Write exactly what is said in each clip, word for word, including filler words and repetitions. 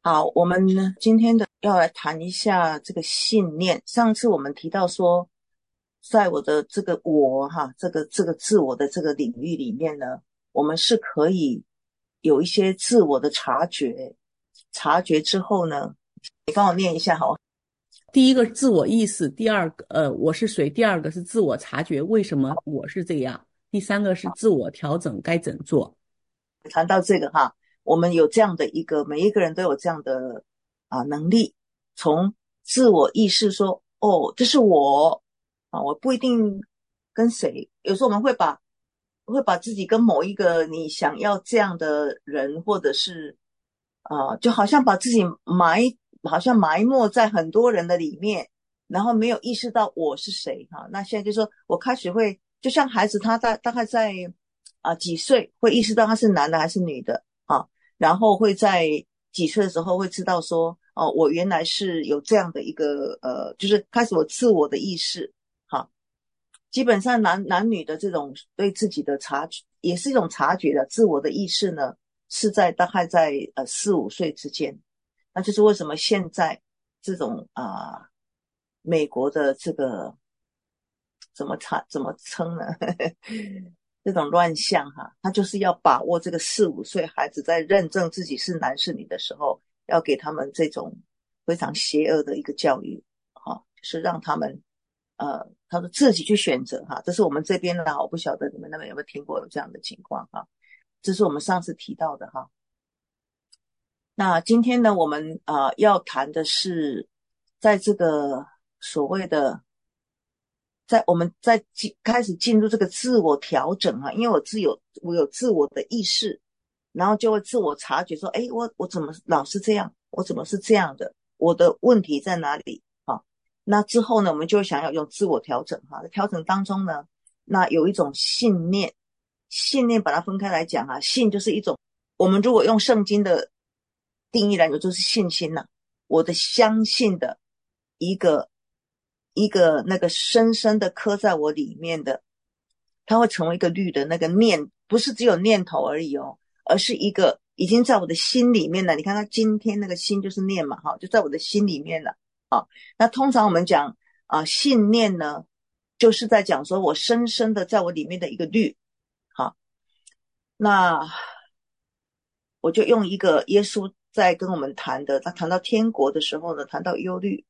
好，我们呢今天的要来谈一下这个信念。上次我们提到说，在我的这个我哈，这个这个自我的这个领域里面呢，我们是可以有一些自我的察觉，察觉之后呢，你帮我念一下好。 第一个自我意识，第二个呃我是谁，第二个是自我察觉为什么我是这样，第三个是自我调整该怎做。 谈到这个哈，我们有这样的一个，每一个人都有这样的啊能力，从自我意识说，哦，这是我啊，我不一定跟谁，有时候我们会把会把自己跟某一个你想要这样的人，或者是啊，就好像把自己埋，好像埋没在很多人的里面，然后没有意识到我是谁哈。那现在就说我开始会，就像孩子他大大概在啊几岁会意识到他是男的还是女的啊，然后会在几岁的时候会知道说，哦，我原来是有这样的一个呃，就是开始我自我的意识。好，基本上男男女的这种对自己的察觉，也是一种察觉的自我的意识呢，是在大概在呃四五岁之间。那就是为什么现在这种啊、呃美国的这个怎么称怎么称呢？这种乱象哈，他就是要把握这个四五岁孩子在认证自己是男是女的时候，要给他们这种非常邪恶的一个教育，哈，就是让他们呃，他说自己去选择哈，这是我们这边呢，我不晓得你们那边有没有听过有这样的情况哈，这是我们上次提到的哈。那今天呢，我们啊、呃要谈的是，在这个所谓的，在我们在进开始进入这个自我调整啊，因为我自有我有自我的意识，然后就会自我察觉说，哎，我我怎么老是这样？我怎么是这样的？我的问题在哪里？啊，那之后呢，我们就想要用自我调整哈，在调整当中呢，那有一种信念，信念把它分开来讲啊，信就是一种。我们如果用圣经的定义来说，就是信心呐、啊我的相信的一个一个那个深深的刻在我里面的，它会成为一个律的那个念，不是只有念头而已哦，而是一个已经在我的心里面了。你看，他今天那个心就是念嘛，哈，就在我的心里面了啊。那通常我们讲啊，信念呢，就是在讲说我深深的在我里面的一个律，好，那我就用一个耶稣在跟我们谈的，他谈到天国的时候呢，谈到忧虑，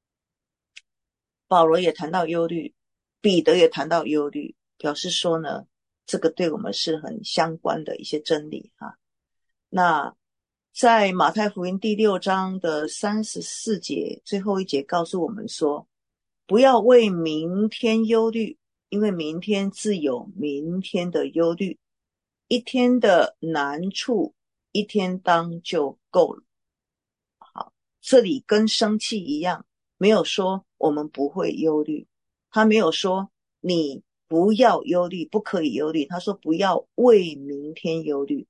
保罗也谈到忧虑，彼得也谈到忧虑，表示说呢，这个对我们是很相关的一些真理哈。那在马太福音第六章的三十四节最后一节告诉我们说，不要为明天忧虑，因为明天自有明天的忧虑，一天的难处一天当就够了。这里跟生气一样，没有说我们不会忧虑，他没有说你不要忧虑，不可以忧虑，他说不要为明天忧虑。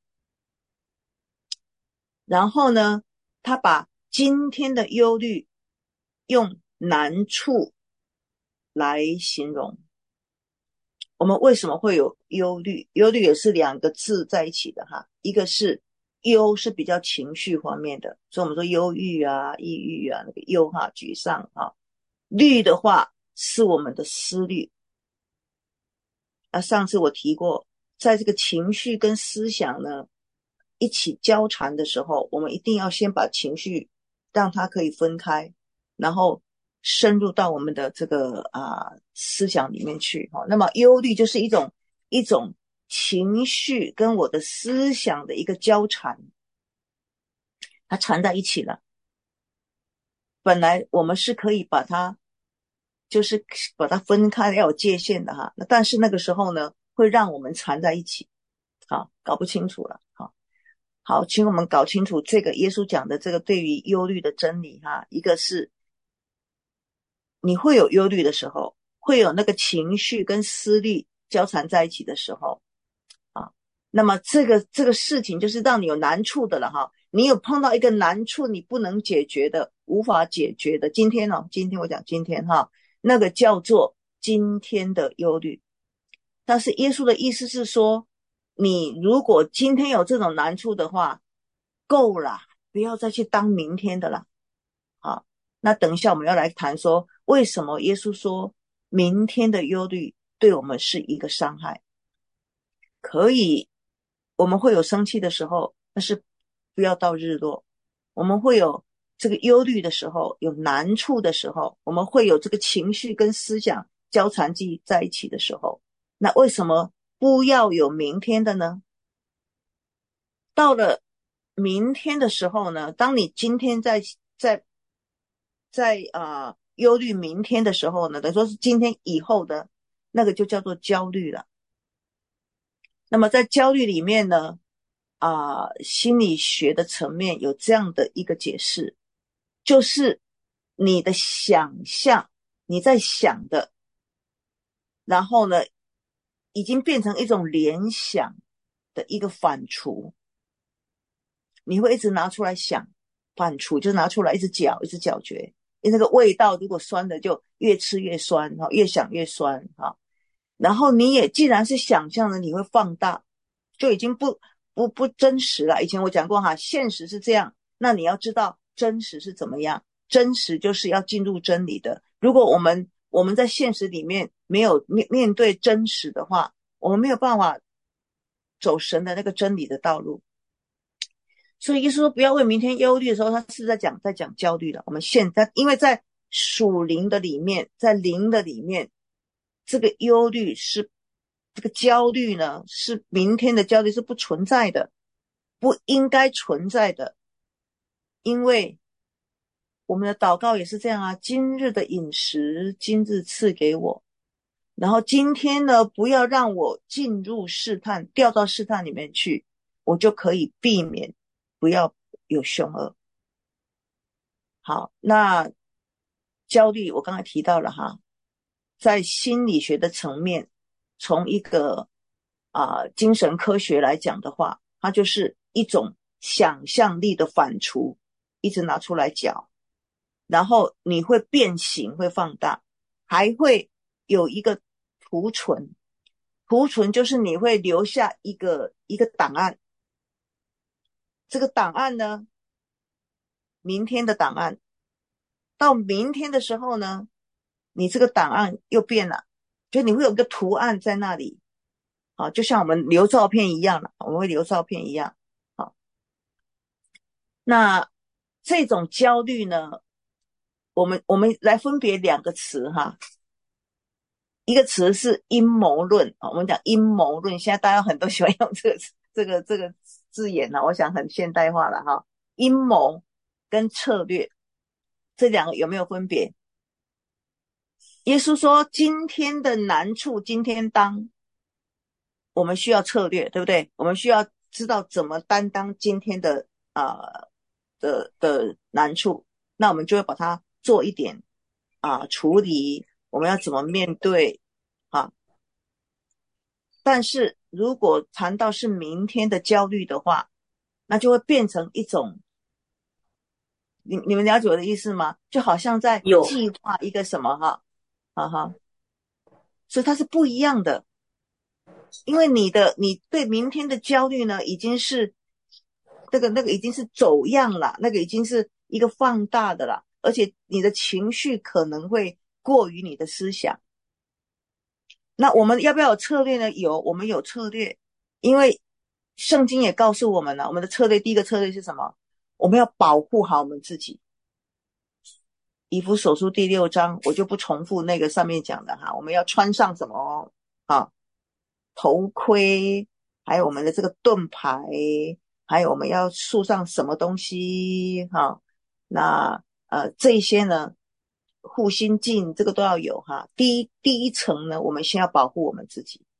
然后呢，他把今天的忧虑用难处来形容。我们为什么会有忧虑？忧虑也是两个字在一起的哈，一个是忧是比较情绪方面的，所以我们说忧郁啊、抑郁啊，那个忧哈、沮丧哈。虑的话是我们的思虑。啊，上次我提过，在这个情绪跟思想呢一起交缠的时候，我们一定要先把情绪让它可以分开，然后深入到我们的这个啊思想里面去。哈，那么忧虑就是一种一种情绪跟我的思想的一个交缠，它缠在一起了。本来我们是可以把它就是把它分开，要有界限的哈。那但是那个时候呢，会让我们缠在一起，好，搞不清楚了。好，好，请我们搞清楚这个耶稣讲的这个对于忧虑的真理哈。一个是你会有忧虑的时候，会有那个情绪跟思虑交缠在一起的时候啊。那么这个这个事情就是让你有难处的了哈。你有碰到一个难处，你不能解决的，无法解决的。今天哦，今天我讲今天哈，那个叫做今天的忧虑。但是耶稣的意思是说，你如果今天有这种难处的话，够了， 不要再去当明天的了。好，那等一下我们要来谈说，为什么耶稣说明天的忧虑对我们是一个伤害。可以，我们会有生气的时候，但是不要到日落。我们会有这个忧虑的时候，有难处的时候，我们会有这个情绪跟思想交缠记在一起的时候，那为什么不要有明天的呢？到了明天的时候呢，当你今天在在在啊、呃、忧虑明天的时候呢，等于说是今天以后的那个就叫做焦虑了。那么在焦虑里面呢，啊、呃，心理学的层面有这样的一个解释，就是你的想象，你在想的，然后呢，已经变成一种联想的一个反刍，你会一直拿出来想，反刍就拿出来一直嚼，一直嚼嚼，因为那个味道如果酸的就越吃越酸，越想越酸。然后你也既然是想象的，你会放大，就已经不不不真实了。以前我讲过哈，现实是这样，那你要知道真实是怎么样，真实就是要进入真理的。如果我们我们在现实里面没有面面对真实的话，我们没有办法走神的那个真理的道路。所以耶稣说不要为明天忧虑的时候，他是在讲在讲焦虑了。我们现在因为在属灵的里面，在灵的里面，这个忧虑是这个焦虑呢，是明天的焦虑是不存在的，不应该存在的。因为我们的祷告也是这样啊，今日的饮食今日赐给我，然后今天呢，不要让我进入试探，掉到试探里面去，我就可以避免不要有凶恶。好，那焦虑我刚才提到了哈，在心理学的层面，从一个啊、呃、精神科学来讲的话，它就是一种想象力的反刍，一直拿出来讲，然后你会变形，会放大，还会有一个储存。储存就是你会留下一个一个档案，这个档案呢，明天的档案，到明天的时候呢，你这个档案又变了，就你会有一个图案在那里，啊，就像我们留照片一样了，我们会留照片一样。好，那这种焦虑呢，我们我们来分别两个词哈，一个词是阴谋论，我们讲阴谋论，现在大家很多喜欢用这个这个这个字眼呢，我想很现代化了哈。阴谋跟策略这两个有没有分别？耶稣说今天的难处今天当，我们需要策略，对不对？我们需要知道怎么担当今天的呃的的难处，那我们就会把它做一点啊、呃、处理，我们要怎么面对啊？但是如果谈到是明天的焦虑的话，那就会变成一种，你你们了解我的意思吗？就好像在有计划一个什么哈，哈哈，所以它是不一样的。因为你的你对明天的焦虑呢，已经是那个那个已经是走样了，那个已经是一个放大的了，而且你的情绪可能会过于你的思想。那我们要不要有策略呢？有，我们有策略，因为圣经也告诉我们了，我们的策略第一个策略是什么？我们要保护好我们自己。以弗所书第六章，我就不重复那个上面讲的哈，我们要穿上什么啊？头盔，还有我们的这个盾牌，还有我们要束上什么东西哈？那呃这些呢，护心镜这个都要有哈。第一第一层呢，我们先要保护我们自己。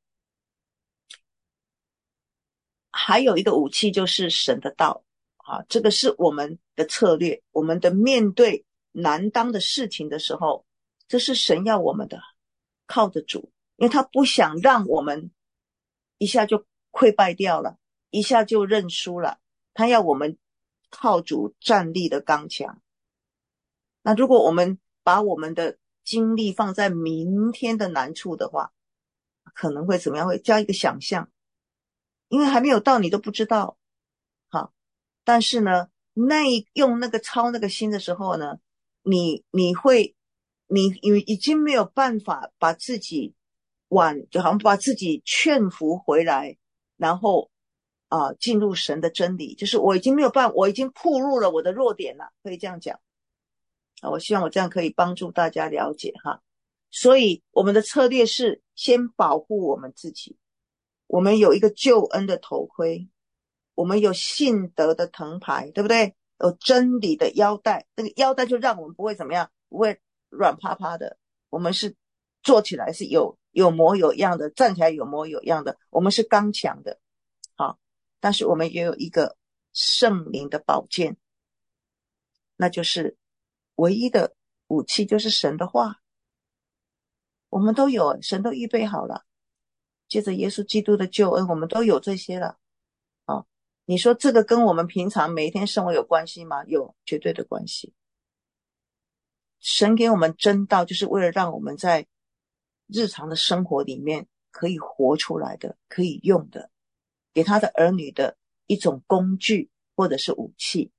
还有一个武器就是神的道啊，这个是我们的策略，我们的面对难当的事情的时候，这是神要我们的，靠着主，因为他不想让我们一下就溃败掉了，一下就认输了，他要我们靠主站立的刚强。那如果我们把我们的精力放在明天的难处的话，可能会怎么样？会加一个想象，因为还没有到，你都不知道。好，但是呢， 那一用那个操那个心的时候呢，你你会你你已经没有办法把自己挽，就好像把自己劝服回来，然后啊、呃进入神的真理，就是我已经没有办法，我已经暴露了我的弱点了，可以这样讲啊。我希望我这样可以帮助大家了解哈。所以我们的策略是先保护我们自己，我们有一个救恩的头盔，我们有信德的藤牌，对不对？有真理的腰带，那个腰带就让我们不会怎么样，不会软趴趴的。我们是做起来是有有模有样的，站起来有模有样的，我们是刚强的。好，但是我们也有一个圣灵的宝剑，那就是唯一的武器就是神的话，我们都有，神都预备好了。借着耶稣基督的救恩，我们都有这些了。啊，你说这个跟我们平常每一天生活有关系吗？有绝对的关系。神给我们真道，就是为了让我们在日常的生活里面可以活出来的，可以用的，给他的儿女的一种工具或者是武器。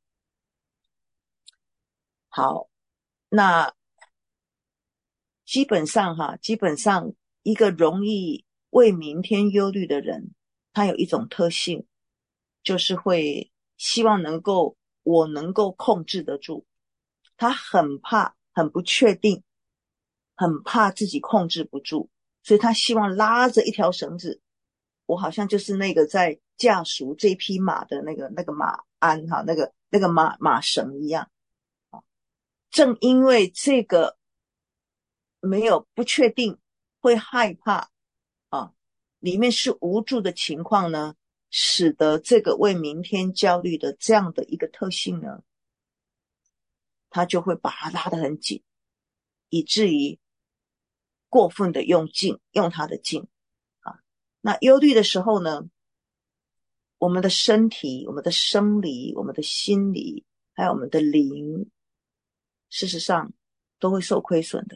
好，那基本上哈，基本上一个容易为明天忧虑的人，他有一种特性，就是会希望能够我能够控制得住，他很怕很不确定，很怕自己控制不住，所以他希望拉着一条绳子，我好像就是那个在驾赎这匹马的那个那个马鞍哈，那个那个马马绳一样。正因为这个没有不确定，会害怕啊，里面是无助的情况呢，使得这个为明天焦虑的这样的一个特性呢，他就会把它拉得很紧，以至于过分的用劲，用他的劲啊。那忧虑的时候呢，我们的身体、我们的生理、我们的心理，还有我们的灵，事实上都会受亏损的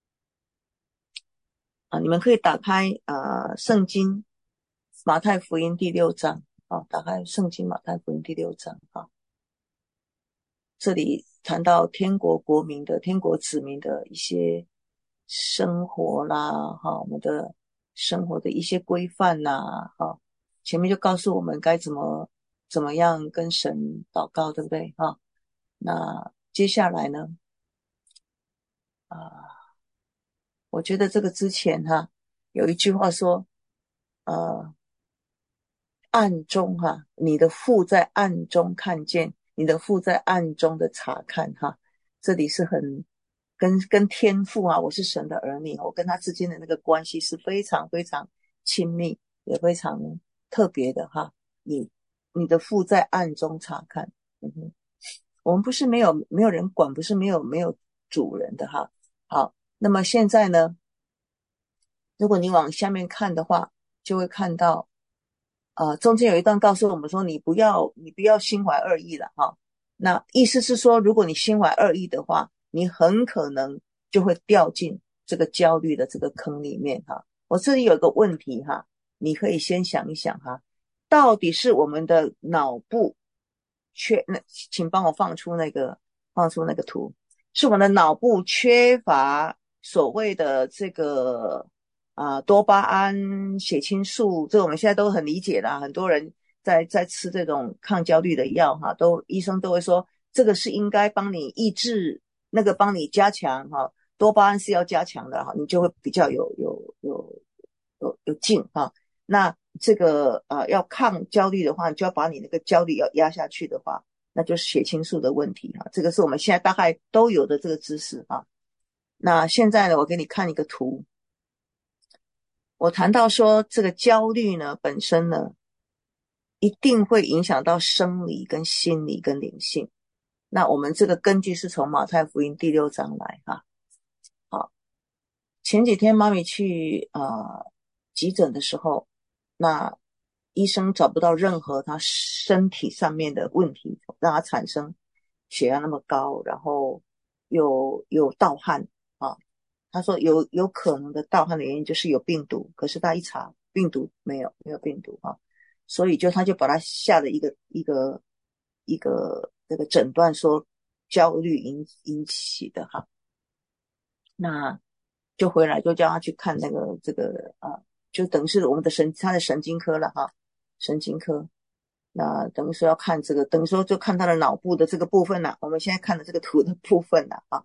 啊。你们可以打开呃圣经马太福音第六章啊，打开圣经马太福音第六章啊，这里谈到天国国民的天国子民的一些生活啦，哈，我们的生活的一些规范呐，哈，前面就告诉我们该怎么怎么样跟神祷告，对不对？哈，那接下来呢，啊，我觉得这个之前哈，有一句话说，呃，暗中哈，你的父在暗中看见，你的父在暗中的查看哈，这里是很跟跟天父啊，我是神的儿女，我跟他之间的那个关系是非常非常亲密，也非常特别的哈。你你的父在暗中查看，嗯哼，我们不是没有没有人管，不是没有没有主人的哈。好，那么现在呢，如果你往下面看的话，就会看到。呃，中间有一段告诉我们说，你不要，你不要心怀恶意了哈。那意思是说，如果你心怀恶意的话，你很可能就会掉进这个焦虑的这个坑里面哈。我这里有个问题哈，你可以先想一想哈，到底是我们的脑部缺，那请帮我放出那个放出那个图，是我们的脑部缺乏所谓的这个。啊、呃，多巴胺、血清素，这我们现在都很理解啦。很多人在在吃这种抗焦虑的药哈，都医生都会说，这个是应该帮你抑制，那个帮你加强哈。多巴胺是要加强的哈，你就会比较有有有有有劲哈。那这个呃要抗焦虑的话，你就要把你那个焦虑要压下去的话，那就是血清素的问题哈。这个是我们现在大概都有的这个知识哈。那现在呢，我给你看一个图。我谈到说，这个焦虑呢，本身呢，一定会影响到生理、跟心理、跟灵性。那我们这个根据是从马太福音第六章来哈。好，前几天妈咪去呃急诊的时候，那医生找不到任何他身体上面的问题，让他产生血压那么高，然后有有盗汗啊。他说有有可能的盗汗的原因就是有病毒，可是他一查病毒没有没有病毒啊，所以就他就把他下了一个一个一个这个诊断说焦虑引引起的哈。那就回来就叫他去看那个这个啊，就等于是我们的神他的神经科了哈，神经科。那等于说要看这个，等于说就看他的脑部的这个部分啦，我们现在看的这个图的部分啦啊。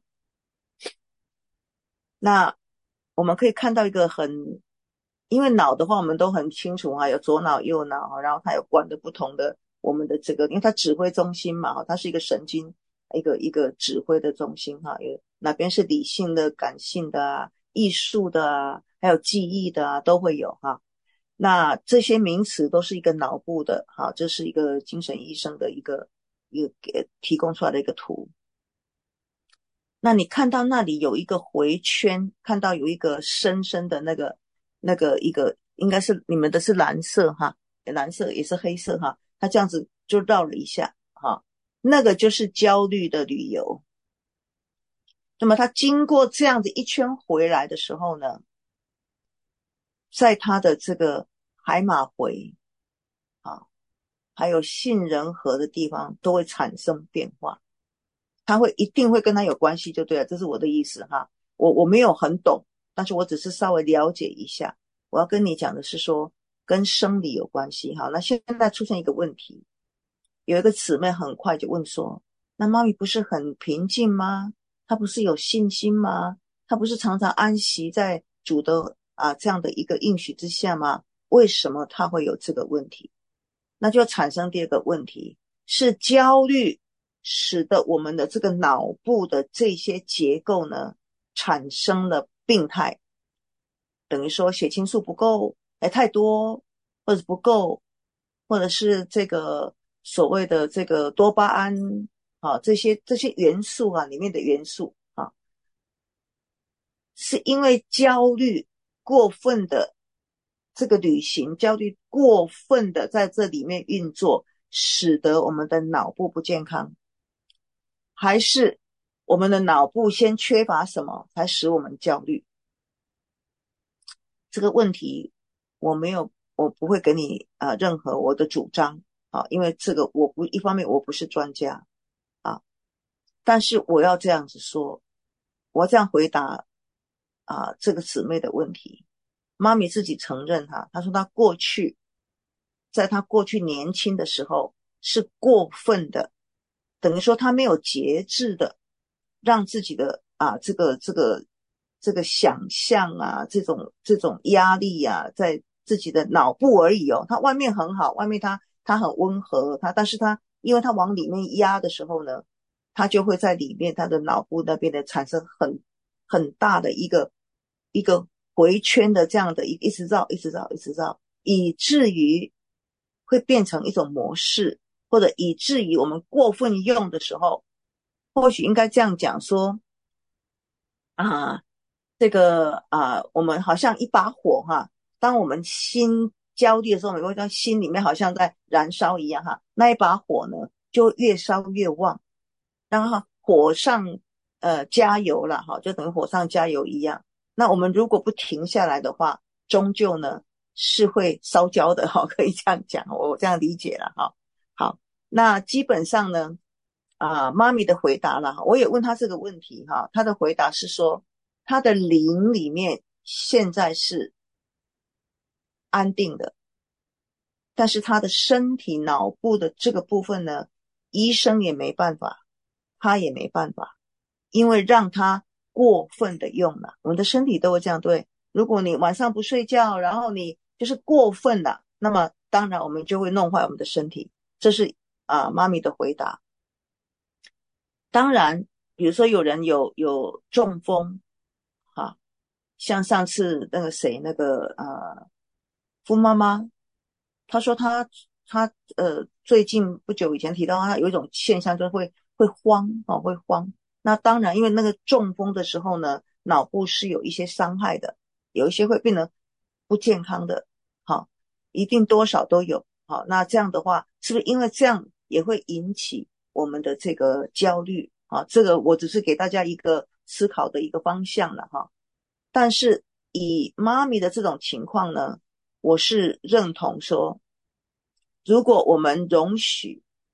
那我们可以看到一个很，因为脑的话我们都很清楚啊，有左脑右脑，然后它有管的不同的我们的这个，因为它指挥中心嘛，它是一个神经一个一个指挥的中心哈，有哪边是理性的、感性的啊、艺术的啊，还有记忆的啊，都会有哈。那这些名词都是一个脑部的哈，这是一个精神医生的一个一个给提供出来的一个图。那你看到那里有一个回圈，看到有一个深深的那个那个一个，应该是你们的是蓝色哈，蓝色也是黑色哈，它这样子就绕了一下哈，那个就是焦虑的旅游。那么它经过这样子一圈回来的时候呢，在它的这个海马回啊，还有杏仁核的地方都会产生变化。他会一定会跟他有关系就对了，这是我的意思哈。我我没有很懂，但是我只是稍微了解一下。我要跟你讲的是说，跟生理有关系哈。那现在出现一个问题，有一个姊妹很快就问说，那妈咪不是很平静吗？她不是有信心吗？她不是常常安息在主的啊这样的一个应许之下吗？为什么她会有这个问题？那就产生第二个问题，是焦虑使得我们的这个脑部的这些结构呢产生了病态，等于说血清素不够，哎，太多或者不够，或者是这个所谓的这个多巴胺啊，这些这些元素啊里面的元素啊，是因为焦虑过分的这个旅行，焦虑过分的在这里面运作，使得我们的脑部不健康，还是我们的脑部先缺乏什么才使我们焦虑？这个问题我没有，我不会给你啊、呃、任何我的主张啊，因为这个我不一方面我不是专家啊，但是我要这样子说，我要这样回答啊这个姊妹的问题。妈咪自己承认哈，她说她过去在她过去年轻的时候是过分的，等于说她没有节制的让自己的啊这个这个这个想象啊，这种这种压力啊，在自己的脑部而已哦。他外面很好，外面他他很温和，他但是他因为他往里面压的时候呢，他就会在里面他的脑部那边的产生很很大的一个一个回圈的这样的一一直绕一直绕一直绕，以至于会变成一种模式，或者以至于我们过分用的时候，或许应该这样讲说啊。这个啊、呃，我们好像一把火哈，当我们心焦虑的时候，我们会在心里面好像在燃烧一样哈，那一把火呢就越烧越旺，然后火上呃加油了哈，就等于火上加油一样。那我们如果不停下来的话，终究呢是会烧焦的哈，可以这样讲，我这样理解了哈。好，那基本上呢，啊、呃，妈咪的回答了，我也问他这个问题哈，他的回答是说。他的灵里面现在是安定的，但是他的身体脑部的这个部分呢，医生也没办法，他也没办法，因为让他过分的用了，我们的身体都会这样，对，如果你晚上不睡觉，然后你就是过分了，那么当然我们就会弄坏我们的身体，这是啊、呃、妈咪的回答。当然比如说有人有有中风啊，像上次那个谁那个呃傅妈妈，她说她她呃最近不久以前提到她有一种现象，就会会慌啊、哦、会慌。那当然因为那个中风的时候呢，脑部是有一些伤害的，有一些会变得不健康的，好、哦，一定多少都有。好、哦，那这样的话是不是因为这样也会引起我们的这个焦虑啊？这个我只是给大家一个思考的一个方向了哈。但是以妈咪的这种情况呢，我是认同说，如果我们容许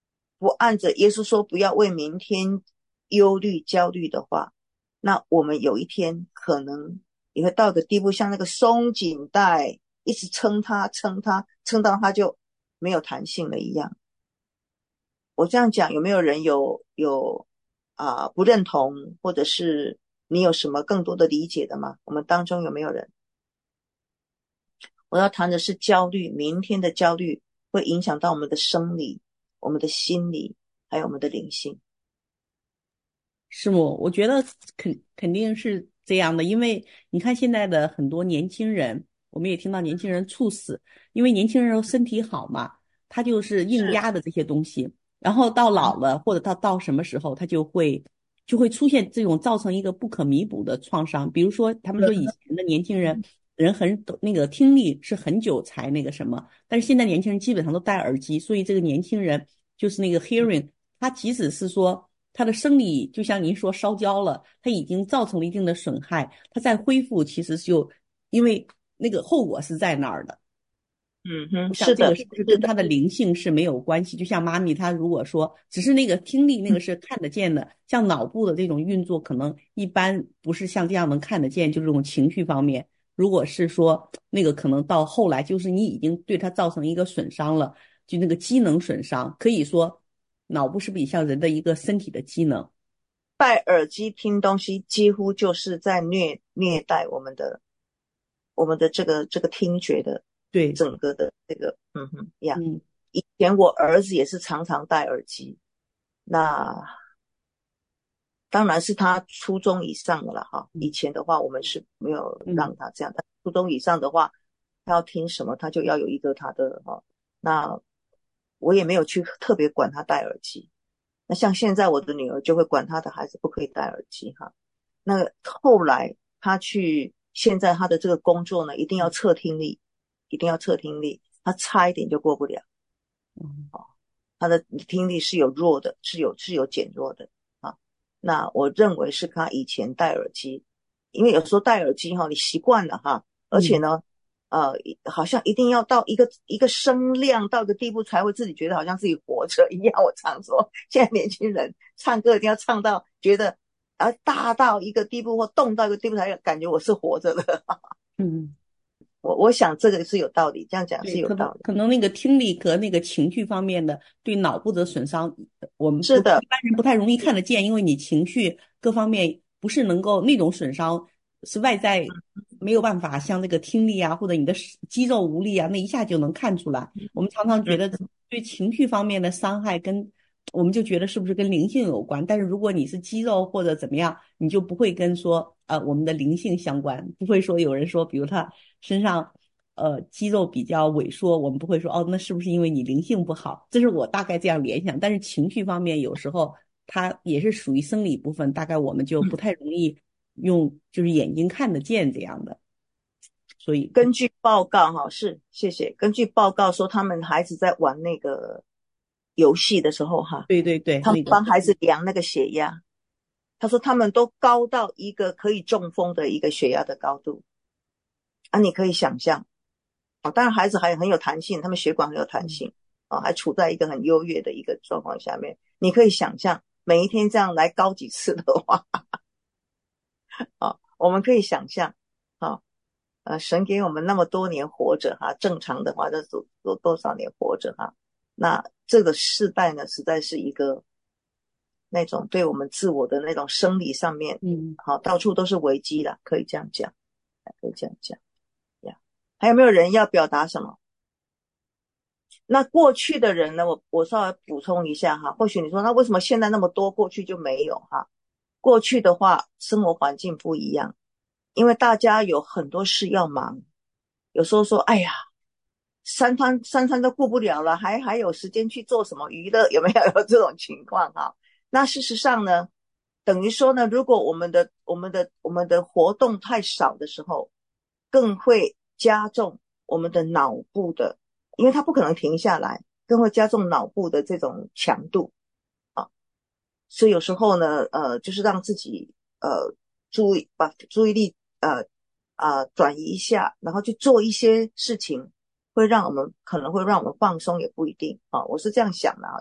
不按着耶稣说不要为明天忧虑焦虑的话，那我们有一天可能也会到个地步，像那个松紧带一直撑它撑它撑到它就没有弹性了一样。我这样讲有没有人有有啊、呃、不认同，或者是你有什么更多的理解的吗？我们当中有没有人？我要谈的是焦虑，明天的焦虑会影响到我们的生理、我们的心理，还有我们的灵性。 是吗？我觉得肯肯定是这样的，因为你看现在的很多年轻人，我们也听到年轻人猝死，因为年轻人身体好嘛，他就是硬是， 压的这些东西，然后到老了或者到到什么时候，他就会就会出现这种造成一个不可弥补的创伤。比如说，他们说以前的年轻人人很那个听力是很久才那个什么，但是现在年轻人基本上都戴耳机，所以这个年轻人就是那个 hearing，他即使是说。他的生理就像您说烧焦了，他已经造成了一定的损害，他再恢复其实就因为那个后果是在那儿的。 嗯哼， 我想是的， 这个是不是是的， 跟他的灵性是没有关系？就像妈咪她如果说只是那个听力那个是看得见的，像脑部的这种运作可能一般不是像这样能看得见，就这种情绪方面。如果是说那个可能到后来就是你已经对他造成一个损伤了，就那个机能损伤，可以说脑部是不是也像人的一个身体的机能？ 戴耳机听东西几乎就是在虐虐待我们的我们的这个这个听觉的对， 整个的这个嗯哼呀。 嗯以前我儿子也是常常戴耳机，那当然是他初中以上的了哈。以嗯前的话我们是没有让嗯他这样，但初中以上的话，他要听什么他就要有一个他的哈。那我也没有去特别管他戴耳机。那像现在我的女儿就会管她的孩子不可以戴耳机哈。那后来他去，现在他的这个工作呢，一定要测听力，一定要测听力，他差一点就过不了。 嗯他的听力是有弱的，是有是有减弱的啊。那我认为是他以前戴耳机，因为有时候戴耳机哈，你习惯了哈，而且嗯呢，呃，好像一定要到一个一个声量到一个地步才会自己觉得好像自己活着一样。我常说，现在年轻人唱歌一定要唱到觉得啊大到一个地步或动到一个地步才感觉我是活着的。 嗯。 我我想这个是有道理，这样讲是对，可能有道理。 可能那个听力和那个情绪方面的对脑部的损伤，我们不是的， 一般人不太容易看得见，因为你情绪各方面不是能够那种损伤是外在没有办法像那个听力啊或者你的肌肉无力啊那一下就能看出来。我们常常觉得嗯， 对情绪方面的伤害跟我们就觉得是不是跟灵性有关，但是如果你是肌肉或者怎么样，你就不会跟说呃我们的灵性相关，不会说有人说比如他身上。呃肌肉比较萎缩，我们不会说哦，那是不是因为你灵性不好？这是我大概这样联想。但是情绪方面，有时候它也是属于生理部分，大概我们就不太容易用就是眼睛看得见这样的。所以， 根据报告哈，是谢谢。根据报告说，他们孩子在玩那个游戏的时候哈， 对对对， 他们那个帮孩子量那个血压，他说他们都高到一个可以中风的一个血压的高度啊，你可以想象啊。当然孩子还很有弹性，他们血管很有弹嗯性啊，还处在一个很优越的一个状况下面。你可以想象，每一天这样来高几次的话啊，我们可以想象啊。呃，神给我们那么多年活着哈，正常的话，这有有多少年活着哈？那这个世代呢，实在是一个那种对我们自我的那种生理上面， 嗯。 好，到处都是危机了，可以这样讲，可以这样讲呀。还有没有人要表达什么？那过去的人呢？我我稍微补充一下哈，或许你说那为什么现在那么多，过去就没有哈？过去的话，生活环境不一样，因为大家有很多事要忙，有时候说，哎呀，三餐三餐都顾不了了，还还有时间去做什么娱乐？有没有有这种情况哈？那事实上呢，等于说呢，如果我们的我们的我们的活动太少的时候，更会加重我们的脑部的，因为它不可能停下来，更会加重脑部的这种强度啊。所以有时候呢，呃，就是让自己呃注意把注意力呃啊、呃、转移一下，然后去做一些事情，会让我们可能会让我们放松，也不一定啊。我是这样想的啊，这个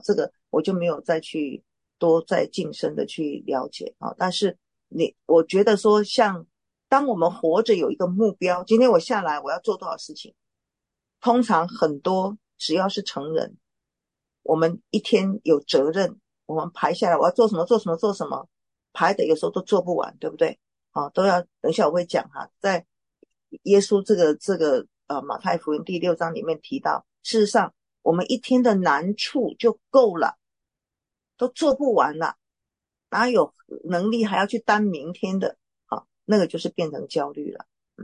我就没有再去多再晋升的去了解啊。但是你，我觉得说像当我们活着有一个目标，今天我下来我要做多少事情，通常很多只要是成人，我们一天有责任，我们排下来我要做什么做什么做什么，排的有时候都做不完，对不对？啊，都要等一下我会讲哈，在耶稣这个这个呃马太福音第六章里面提到，事实上我们一天的难处就够了，都做不完了，哪有能力还要去担明天的？啊，那个就是变成焦虑了。嗯，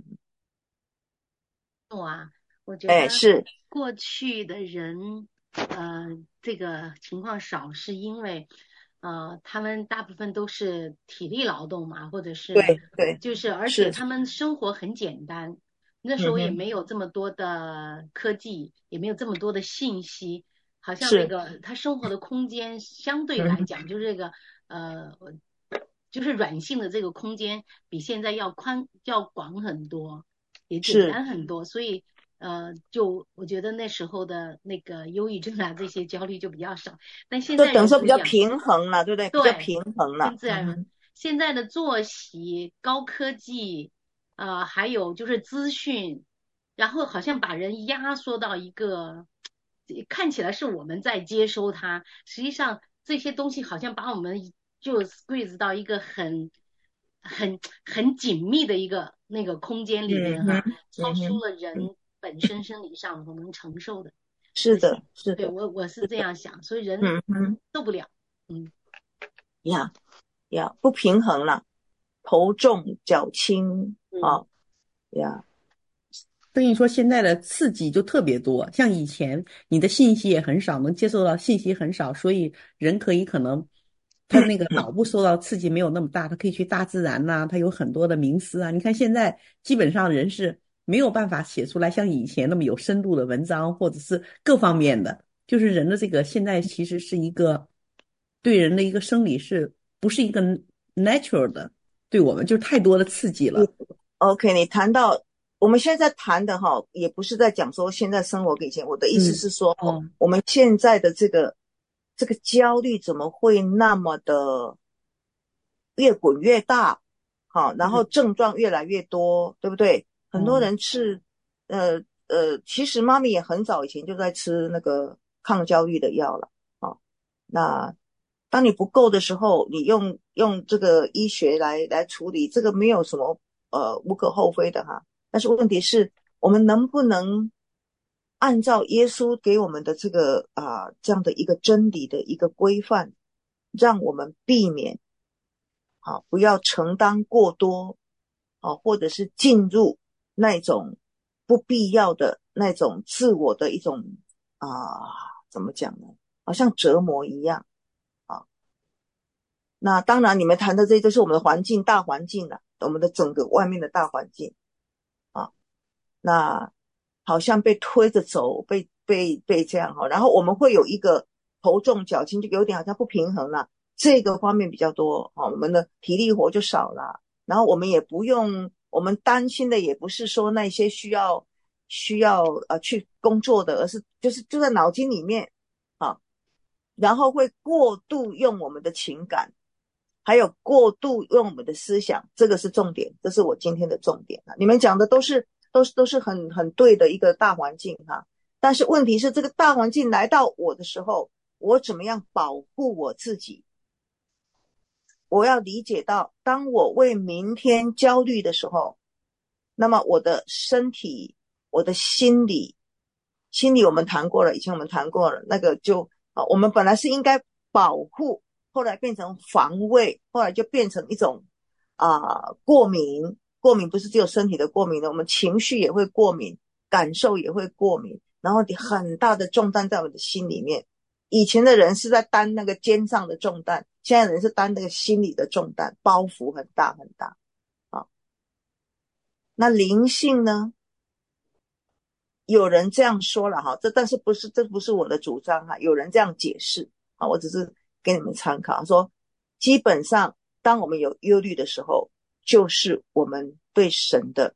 啊，我觉哎， 得是过去的人，呃，这个情况少，是因为，呃，他们大部分都是体力劳动嘛，或者是， 对对就是，而且是， 他们生活很简单，那时候也嗯哼， 没有这么多的科技，也没有这么多的信息，好像那是， 个他生活的空间相对嗯哼， 来讲，就是这个，呃，就是软性的这个空间比现在要宽，要广很多。也简是， 单很多，所以呃，就我觉得那时候的那个忧郁症啊，这些焦虑就比较少。但现在就等于说人不一样， 比较平衡了，对不对？比较对， 平衡了。 跟自然人嗯哼， 现在的作息、高科技，呃，还有就是资讯，然后好像把人压缩到一个看起来是我们在接收它，实际上这些东西好像把我们就 squeeze 到一个很很很紧密的一个那个空间里嗯边哈， 哼， 超出嗯哼， 了人本身生理上所能承受的这些。 是的，是对， 的， 我我是这样想，所以人嗯哼， 受不了。嗯， 呀呀，不平衡了，头重脚轻嗯， 啊，呀， 所以说现在的刺激就特别多，像以前你的信息也很少，能接受到信息很少，所以人可以可能他那个脑部受到刺激没有那么大，他可以去大自然呐、他有很多的冥思啊。你看现在基本上人是没有办法写出来像以前那么有深度的文章，或者是各方面的，就是人的这个现在其实是一个对人的一个生理是不是一个 natural 的，对我们就是太多的刺激你了。 OK，你谈到我们现在谈的哈，也不是在讲说现在生活跟以前，我的意思嗯， 是说， 哦， 我们现在的这个这个焦虑怎么会那么的越滚越大？好，然后嗯， 症状越来越多，对不对？很多哦。 人吃，呃呃，其实妈咪也很早以前就在吃那个抗焦虑的药了。好，那当你不够的时候，你用用这个医学来来处理，这个没有什么呃无可厚非的哈。但是问题是我们能不能按照耶稣给我们的这个啊、呃这样的一个真理的一个规范，让我们避免啊不要承担过多啊，或者是进入那种不必要的那种自我的一种啊怎么讲呢？好像折磨一样啊。那当然，你们谈的这些都是我们的环境大环境了，我们的整个外面的大环境啊。那好像被推着走，被被被这样哈，然后我们会有一个头重脚轻，就有点好像不平衡了。这个方面比较多啊，我们的体力活就少了，然后我们也不用，我们担心的也不是说那些需要需要呃去工作的，而是就是就在脑筋里面啊，然后会过度用我们的情感。还有过度用我们的思想，这个是重点，这是我今天的重点啊。你们讲的都是都是都是很很对的一个大环境哈，但是问题是这个大环境来到我的时候，我怎么样保护我自己？我要理解到，当我为明天焦虑的时候，那么我的身体、我的心理，心理我们谈过了，以前我们谈过了，那个就啊，我们本来是应该保护，后来变成防卫，后来就变成一种啊、过敏。过敏不是只有身体的过敏的，我们情绪也会过敏，感受也会过敏，然后你很大的重担在我的心里面。以前的人是在担那个肩上的重担，现在的人是担那个心理的重担，包袱很大很大啊。那灵性呢？有人这样说了哈，这但是不是这不是我的主张哈，有人这样解释啊，我只是给你们参考，说基本上当我们有忧虑的时候，就是我们对神的，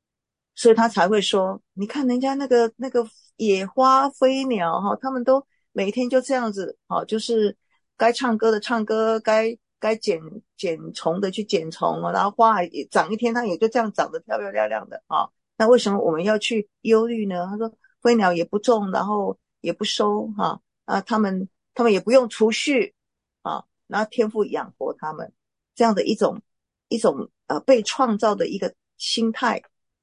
所以他才会说，你看人家那个那个野花飞鸟哈，他们都每天就这样子，好，就是该唱歌的唱歌，该该剪剪虫的去剪虫，然后花也长一天，它也就这样长得漂漂亮亮的啊。那为什么我们要去忧虑呢？他说飞鸟也不种，然后也不收哈啊，他们他们也不用储蓄啊，然后天父养活他们，这样的一种一种呃被创造的一个心态。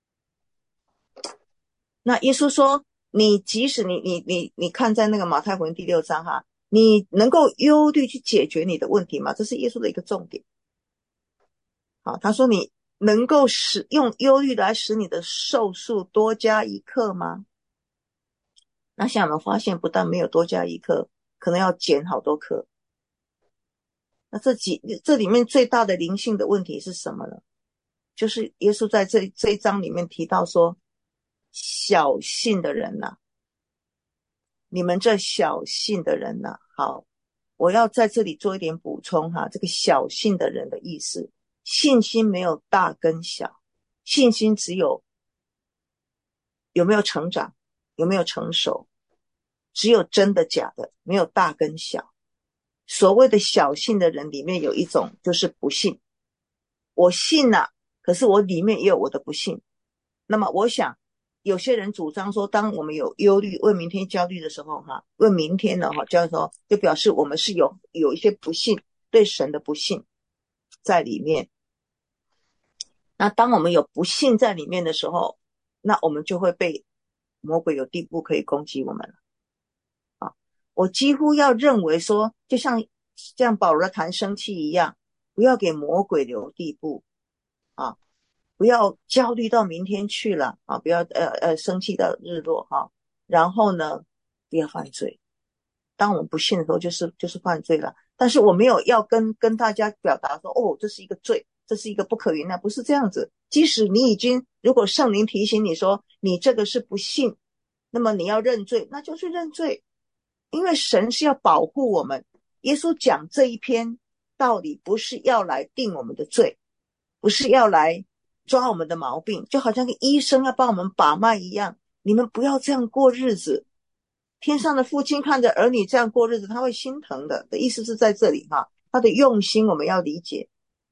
那耶稣说，你即使你你你你看在那个马太福音第六章哈，你能够忧虑去解决你的问题吗？这是耶稣的一个重点。好，他说你能够使用忧虑来使你的寿数多加一刻吗？那现在我们发现，不但没有多加一刻，可能要减好多刻。那这几这里面最大的灵性的问题是什么呢？就是耶稣在这这一章里面提到说，小信的人呐、啊，你们这小信的人呐、啊，好，我要在这里做一点补充哈，这个小信的人的意思，信心没有大跟小，信心只有有没有成长，有没有成熟，只有真的假的，没有大跟小。所谓的小信的人里面有一种就是不信，我信了、啊，可是我里面也有我的不信。那么我想有些人主张说，当我们有忧虑为明天焦虑的时候哈，为明天呢哈，焦虑的时候就表示我们是有有一些不信，对神的不信在里面。那当我们有不信在里面的时候，那我们就会被魔鬼有地步可以攻击我们了。啊，我几乎要认为说，就像这样保罗谈生气一样，不要给魔鬼留地步啊，不要焦虑到明天去了啊，不要呃呃生气到日落哈、啊，然后呢，不要犯罪。当我们不信的时候，就是就是犯罪了。但是我没有要跟跟大家表达说，哦，这是一个罪，这是一个不可原谅，不是这样子。即使你已经，如果圣灵提醒你说你这个是不信，那么你要认罪，那就去认罪，因为神是要保护我们。耶稣讲这一篇道理，不是要来定我们的罪，不是要来抓我们的毛病，就好像个医生要帮我们把脉一样。你们不要这样过日子。天上的父亲看着儿女这样过日子，他会心疼的。的意思是在这里哈，他的用心我们要理解。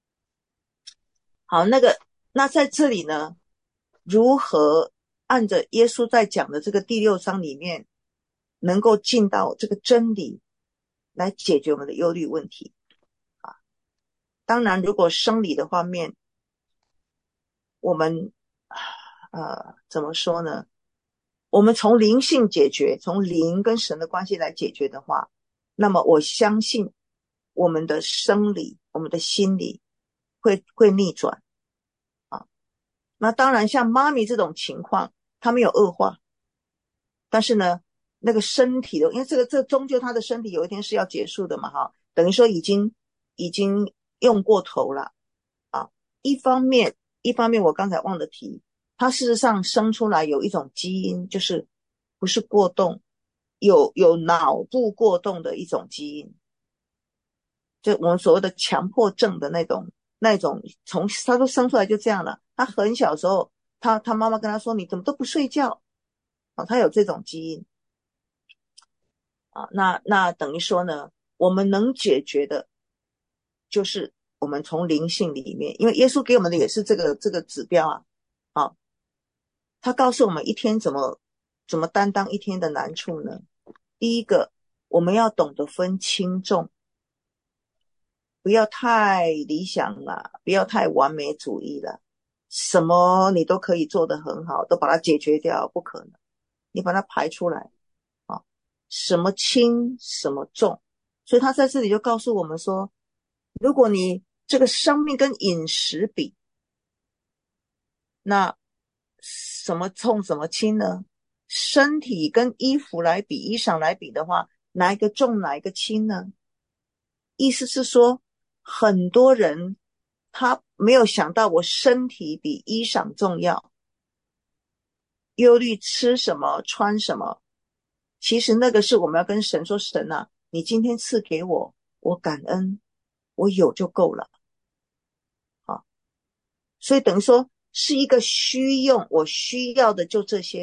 好，那个那在这里呢，如何按着耶稣在讲的这个第六章里面，能够进到这个真理来解决我们的忧虑问题啊？当然，如果生理的方面，我们呃怎么说呢？我们从灵性解决，从灵跟神的关系来解决的话，那么我相信我们的生理，我们的心理会会逆转啊。那当然像妈咪这种情况，她没有恶化，但是呢，那个身体的，因为这个这终究她的身体有一天是要结束的嘛哈，等于说已经已经用过头了啊。一方面一方面我刚才忘了提，它事实上生出来有一种基因，就是不是过动，有有脑部过动的一种基因，就我们所谓的强迫症的那种那种，从他都生出来就这样了。他很小时候，他他妈妈跟他说：“你怎么都不睡觉？”啊，他有这种基因啊。那那等于说呢，我们能解决的，就是我们从灵性里面，因为耶稣给我们的也是这个这个指标啊。啊，他告诉我们一天怎么怎么担当一天的难处呢？第一个，我们要懂得分轻重，不要太理想了，不要太完美主义了，什么你都可以做得很好，都把它解决掉，不可能。你把它排出来啊，什么轻什么重。所以他在这里就告诉我们说，如果你这个生命跟饮食比，那什么重什么轻呢？身体跟衣服来比，衣裳来比的话，哪一个重哪一个轻呢？意思是说，很多人他没有想到我身体比衣裳重要，忧虑吃什么穿什么，其实那个是我们要跟神说，神啊，你今天赐给我，我感恩，我有就够了啊。所以等于说是一个需用，我需要的就这些，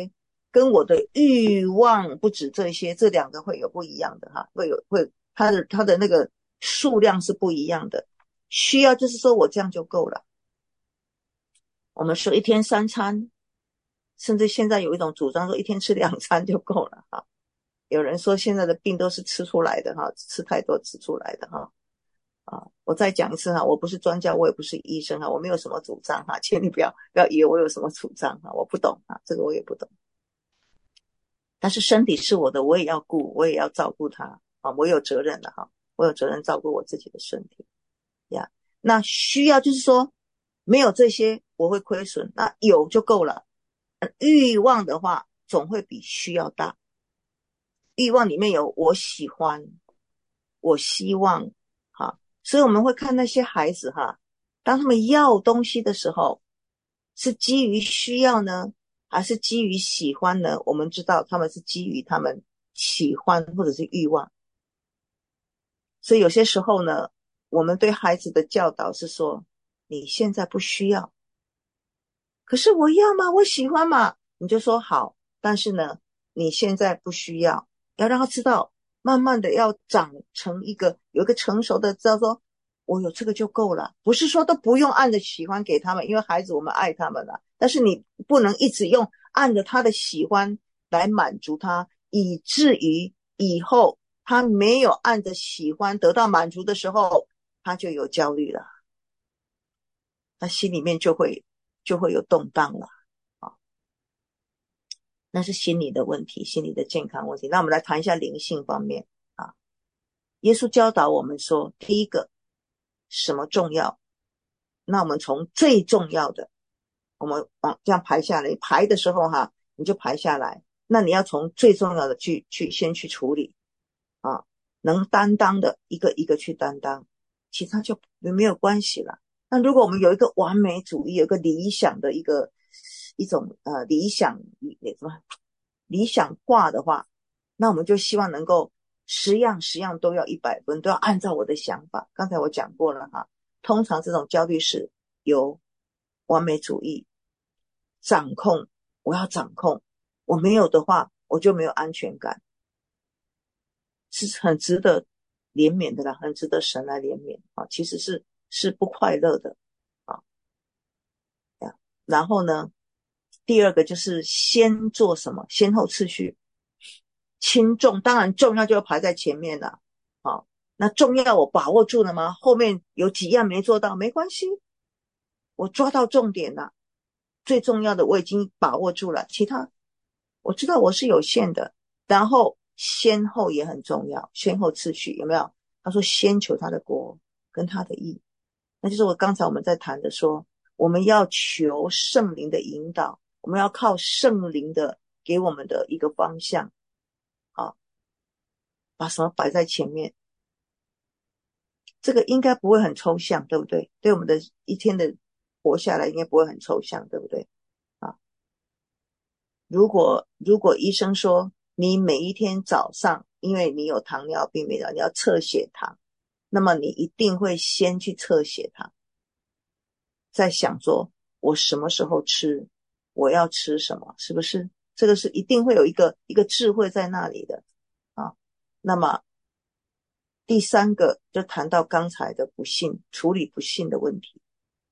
跟我的欲望不止这些，这两个会有不一样的哈，会有会它的它的那个数量是不一样的。需要就是说我这样就够了。我们说一天三餐，甚至现在有一种主张说一天吃两餐就够了哈。有人说现在的病都是吃出来的哈，吃太多吃出来的哈。啊，我再讲一次哈，我不是专家，我也不是医生哈，我没有什么主张哈，请你不要不要以为我有什么主张哈，我不懂啊，这个我也不懂。但是身体是我的，我也要顾，我也要照顾它啊，我有责任的哈，我有责任照顾我自己的身体呀。那需要就是说，没有这些我会亏损，那有就够了。欲望的话，总会比需要大。欲望里面有我喜欢，我希望，哈，所以我们会看那些孩子哈，当他们要东西的时候，是基于需要呢，还是基于喜欢呢？我们知道他们是基于他们喜欢或者是欲望。所以有些时候呢，我们对孩子的教导是说，你现在不需要，可是我要吗？我喜欢吗？你就说好，但是呢，你现在不需要，要让他知道，慢慢的要长成一个有一个成熟的，知道说我有这个就够了，不是说都不用按着喜欢给他们，因为孩子我们爱他们了，但是你不能一直用按着他的喜欢来满足他，以至于以后他没有按着喜欢得到满足的时候，他就有焦虑了，他心里面就会就会有动荡了啊，那是心理的问题，心理的健康问题。那我们来谈一下灵性方面啊。耶稣教导我们说，第一个什么重要？那我们从最重要的，我们往这样排下来，排的时候哈，你就排下来。那你要从最重要的去去先去处理啊，能担当的一个一个去担当，其他就没有关系了。那如果我们有一个完美主义，有一个理想的一个一种呃理想什么理想化的话，那我们就希望能够十样十样都要一百分，都要按照我的想法。刚才我讲过了哈，通常这种焦虑是由完美主义掌控，我要掌控，我没有的话我就没有安全感，是很值得怜悯的啦，很值得神来怜悯啊，其实是是不快乐的啊。然后呢，第二个就是先做什么，先后次序，轻重当然重要就要排在前面了啊。那重要我把握住了吗？后面有几样没做到没关系，我抓到重点了，最重要的我已经把握住了，其他我知道我是有限的。然后先后也很重要，先后次序有没有？他说先求他的国跟他的义，那就是我刚才我们在谈的说，我们要求圣灵的引导，我们要靠圣灵的给我们的一个方向啊，把什么摆在前面，这个应该不会很抽象，对不对？对我们的一天的活下来应该不会很抽象，对不对啊？如果如果医生说你每一天早上，因为你有糖尿病，你要测血糖，那么你一定会先去测血糖，再想说我什么时候吃，我要吃什么，是不是？这个是一定会有一个一个智慧在那里的啊。那么第三个就谈到刚才的不信，处理不信的问题。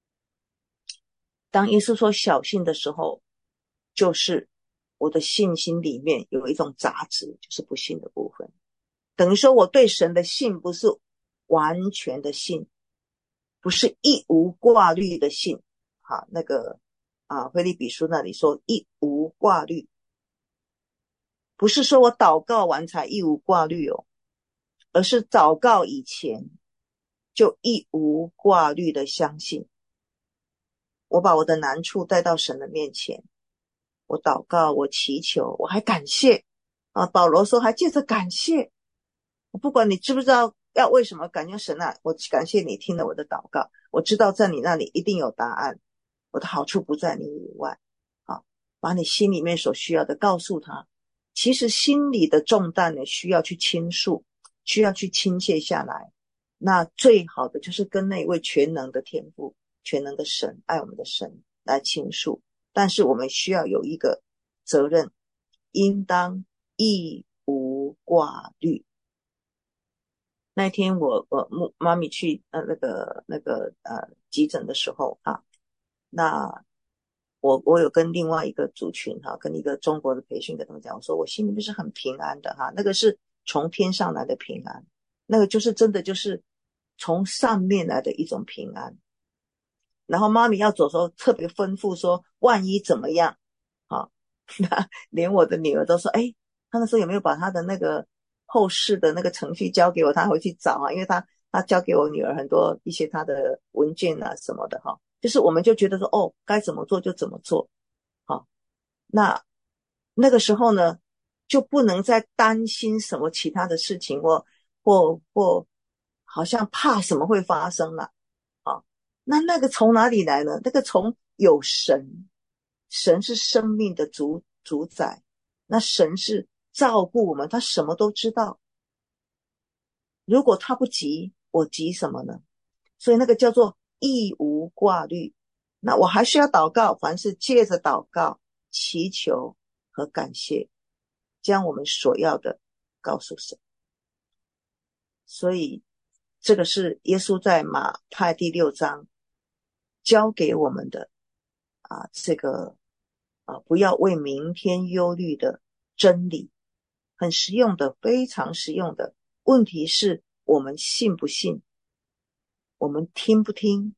当耶稣说小信的时候，就是我的信心里面有一种杂质，就是不信的部分。等于说我对神的信不是完全的信，不是一无挂虑的信。好，那个啊，腓立比书那里说一无挂虑，不是说我祷告完才一无挂虑哦，而是祷告以前就一无挂虑的相信。我把我的难处带到神的面前，我祷告，我祈求，我还感谢啊。保罗说还借着感谢，我不管你知不知道要为什么感谢神啊，我感谢你听了我的祷告，我知道在你那里一定有答案，我的好处不在你以外啊。把你心里面所需要的告诉他，其实心里的重担呢需要去倾诉，需要去倾泻下来。那最好的就是跟那位全能的天父，全能的神，爱我们的神来倾诉。但是我们需要有一个责任， 应当一无挂虑。那天我我妈咪去呃那个那个呃急诊的时候啊，那我我有跟另外一个族群哈、啊，跟一个中国的培训跟他们讲，我说我心里面是很平安的哈、啊，那个是从天上来的平安，那个就是真的就是从上面来的一种平安。然后妈咪要走的时候特别吩咐说，万一怎么样啊，那连我的女儿都说，哎，他那时候有没有把他的那个后事的那个程序交给我，他回去找啊，因为他他交给我女儿很多一些他的文件啊什么的哈，就是我们就觉得说，哦，该怎么做就怎么做，好，那那个时候呢，就不能再担心什么其他的事情，或或或好像怕什么会发生了，啊，那那个从哪里来呢？那个从有神，神是生命的主主宰，那神是照顾我们，他什么都知道。如果他不急，我急什么呢？所以那个叫做亦无挂虑。那我还需要祷告，凡是借着祷告、祈求和感谢，将我们所要的告诉神。所以这个是耶稣在马太第六章教给我们的啊，这个啊，不要为明天忧虑的真理，很实用的，非常实用的。问题是我们信不信，我们听不听。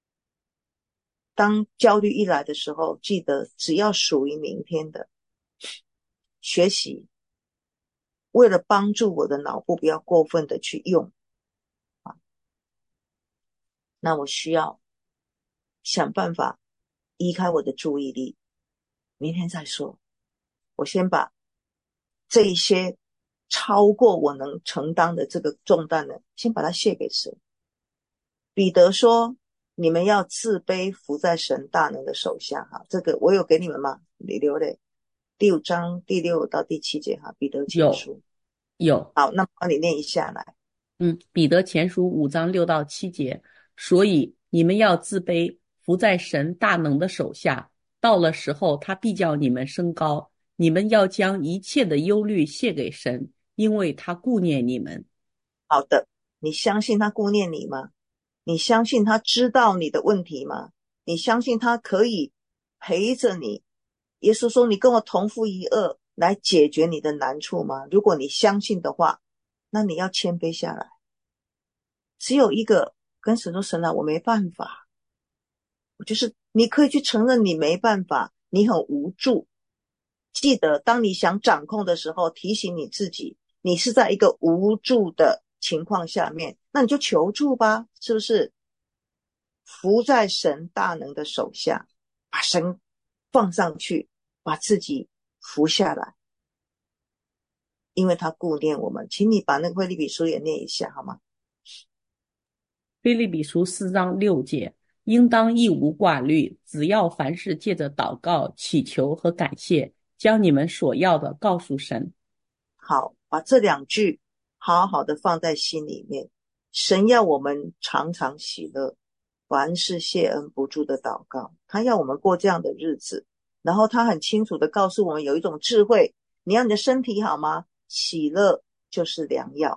当焦虑一来的时候，记得只要属于明天的学习，为了帮助我的脑部不要过分的去用啊，那我需要想办法移开我的注意力，明天再说。我先把这一些超过我能承担的这个重担呢，先把它卸给神。彼得说，你们要自卑，服在神大能的手下哈。这个我有给你们吗？你留的第五章第六到第七节哈，彼得前书有。 好，那么帮你念一下来。 嗯，彼得前书五章六到七节，所以你们要自卑，服在神大能的手下，到了时候他必叫你们升高。你们要将一切的忧虑卸给神，因为他顾念你们。 好的，你相信他顾念你吗？你相信他知道你的问题吗？你相信他可以陪着你？耶稣说，你跟我同负一軛来解决你的难处吗？如果你相信的话，那你要谦卑下来。只有一个跟神说，神啊，我没办法。我就是你可以去承认你没办法，你很无助。记得当你想掌控的时候，提醒你自己，你是在一个无助的情况下面，那你就求助吧，是不是？服在神大能的手下，把神放上去，把自己服下来，因为他顾念我们。请你把那个腓立比书也念一下好吗？ 腓立比书四章六节，应当一无挂虑，只要凡事借着祷告、祈求和感谢，将你们所要的告诉神。 好，把这两句好好的放在心里面。神要我们常常喜乐，凡事谢恩不住的祷告，他要我们过这样的日子。然后他很清楚的告诉我们有一种智慧，你要你的身体好吗？喜乐就是良药。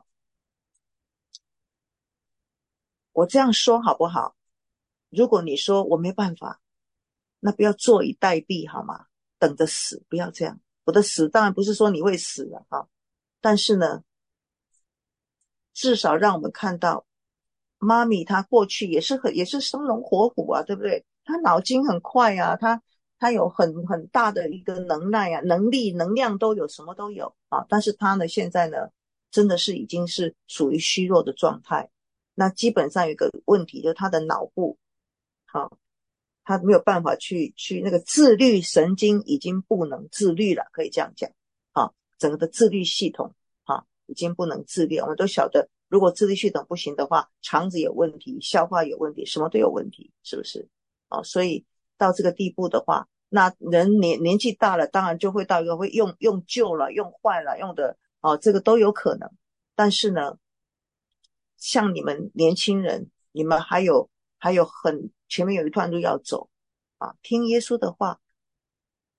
我这样说好不好？如果你说我没办法，那不要坐以待毙好吗？等着死，不要这样。我的死当然不是说你会死了啊，但是呢，至少让我们看到妈咪她过去也是很也是生龙活虎啊，对不对？她脑筋很快啊，她她有很很大的一个能耐啊，能力能量都有，什么都有啊。但是她呢，现在呢，真的是已经是属于虚弱的状态。那基本上有一个问题，就是她的脑部，好，她没有办法去去那个自律神经已经不能自律了，可以这样讲啊，整个的自律系统啊已经不能自律。我们都晓得，如果自律系统不行的话，肠子有问题，消化有问题，什么都有问题，是不是？啊，所以到这个地步的话，那人年年纪大了，当然就会到一个会用用旧了，用坏了，用的哦，这个都有可能。但是呢，像你们年轻人，你们还有还有很前面有一段路要走啊，听耶稣的话，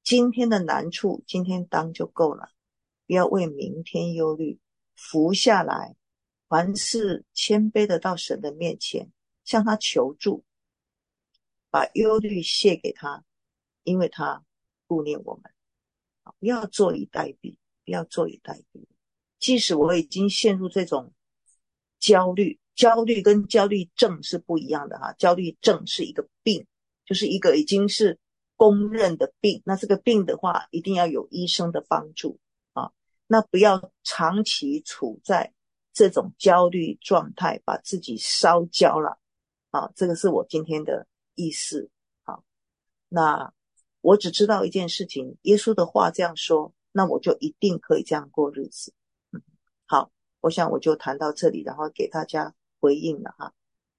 今天的难处今天当就够了，不要为明天忧虑，伏下来，凡事谦卑的到神的面前，向他求助，把忧虑卸给他，因为他顾念我们。不要坐以待毙，不要坐以待毙。即使我已经陷入这种焦虑，焦虑跟焦虑症是不一样的哈。焦虑症是一个病，就是一个已经是公认的病，那这个病的话一定要有医生的帮助啊。那不要长期处在这种焦虑状态，把自己烧焦了啊。这个是我今天的意思啊。那我只知道一件事情，耶稣的话这样说，那我就一定可以这样过日子。嗯，好，我想我就谈到这里，然后给大家回应了哈。